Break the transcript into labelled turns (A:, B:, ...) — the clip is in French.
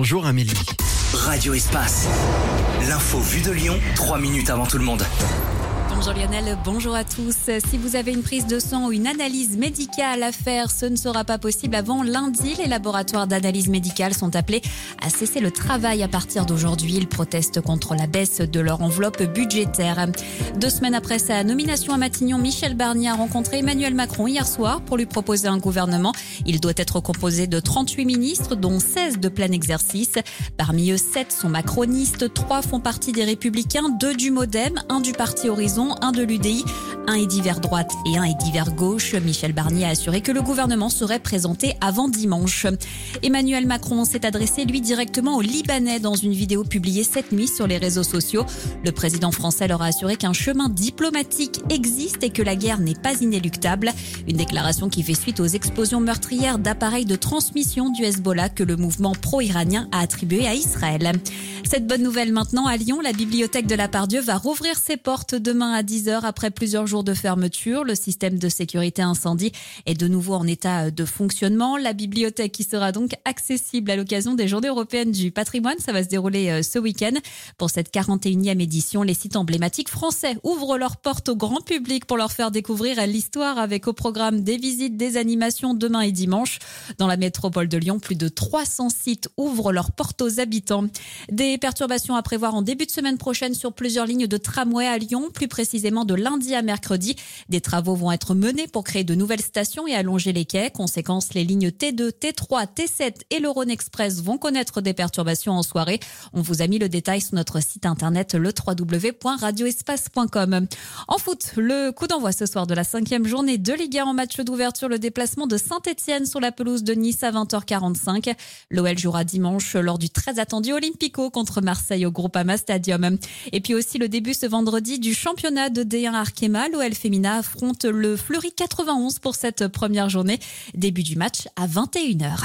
A: Bonjour Amélie.
B: Radio Espace. L'info vue de Lyon, 3 minutes avant tout le monde.
C: Bonjour Lionel, bonjour à tous. Si vous avez une prise de sang ou une analyse médicale à faire, ce ne sera pas possible avant lundi. Les laboratoires d'analyse médicale sont appelés à cesser le travail à partir d'aujourd'hui. Ils protestent contre la baisse de leur enveloppe budgétaire. 2 semaines après sa nomination à Matignon, Michel Barnier a rencontré Emmanuel Macron hier soir pour lui proposer un gouvernement. Il doit être composé de 38 ministres, dont 16 de plein exercice. Parmi eux, 7 sont macronistes, 3 font partie des Républicains, 2 du Modem, 1 du Parti Horizon, 1 de l'UDI, 1 est divers droite et 1 est divers gauche. Michel Barnier a assuré que le gouvernement serait présenté avant dimanche. Emmanuel Macron s'est adressé lui directement aux Libanais dans une vidéo publiée cette nuit sur les réseaux sociaux. Le président français leur a assuré qu'un chemin diplomatique existe et que la guerre n'est pas inéluctable. Une déclaration qui fait suite aux explosions meurtrières d'appareils de transmission du Hezbollah que le mouvement pro-iranien a attribué à Israël. Cette bonne nouvelle maintenant à Lyon, la bibliothèque de la Pardieu va rouvrir ses portes demain à 10h après plusieurs jours de fermeture. Le système de sécurité incendie est de nouveau en état de fonctionnement. La bibliothèque qui sera donc accessible à l'occasion des Journées européennes du patrimoine. Ça va se dérouler ce week-end. Pour cette 41e édition, les sites emblématiques français ouvrent leurs portes au grand public pour leur faire découvrir l'histoire avec au programme des visites, des animations demain et dimanche. Dans la métropole de Lyon, plus de 300 sites ouvrent leurs portes aux habitants. Des perturbations à prévoir en début de semaine prochaine sur plusieurs lignes de tramway à Lyon, plus précisément de lundi à mercredi. Des travaux vont être menés pour créer de nouvelles stations et allonger les quais. Conséquence, les lignes T2, T3, T7 et le Rhône Express vont connaître des perturbations en soirée. On vous a mis le détail sur notre site internet le www.radioespace.com. En foot, le coup d'envoi ce soir de la 5e journée de Ligue 1 en match d'ouverture, le déplacement de Saint-Etienne sur la pelouse de Nice à 20h45. L'OL jouera dimanche lors du très attendu Olympico contre Marseille au Groupama Stadium. Et puis aussi le début ce vendredi du championnat de D1 Arkema. L'OL Fémina affronte le Fleury 91 pour cette première journée. Début du match à 21h.